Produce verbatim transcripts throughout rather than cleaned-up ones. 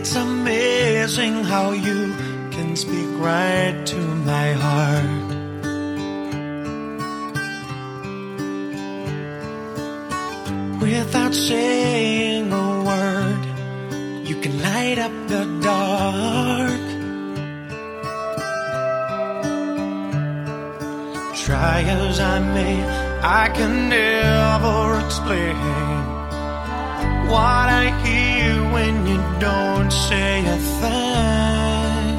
It's amazing how you can speak right to my heart. Without saying a word, you can light up the dark. Try as I may, I can never explain what I hear when you don't say a thing.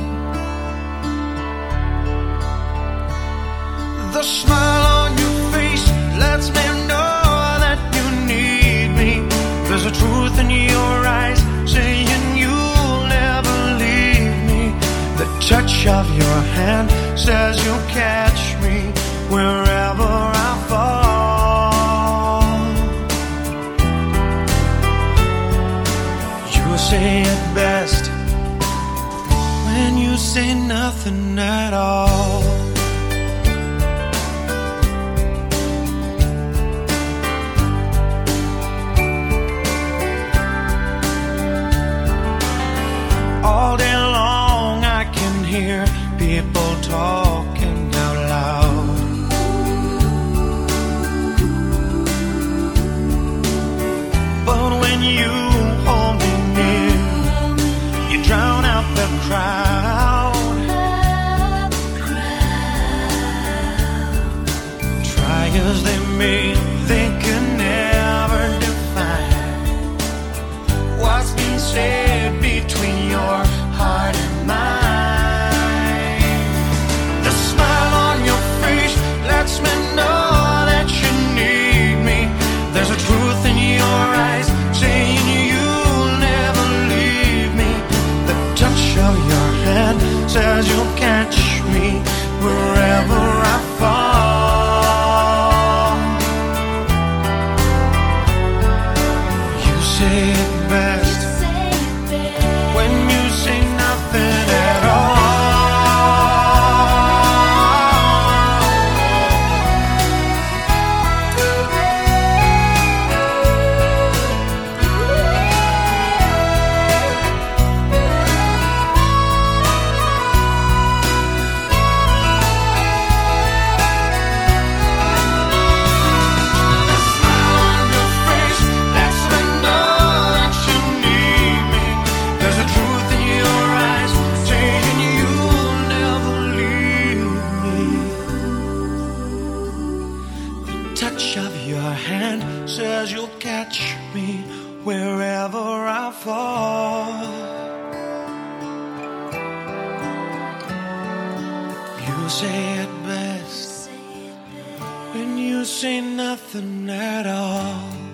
The smile on your face lets me know that you need me. There's a truth in your eyes saying you'll never leave me. The touch of your hand says you'll catch me wherever I fall. You say it best when you say nothing at all. All day long I can hear people talking out loud. But when you hold me near, you drown out the crowd. Try as they may, they can never define what's been said between your heart and mine. The smile on your face lets me know that you need me. There's a truth in your eyes saying you'll never leave me. The touch of your hand says you'll catch me wherever I fall. You say it best when you say nothing at all. Touch of your hand says you'll catch me wherever I fall. You say it best when you say nothing at all.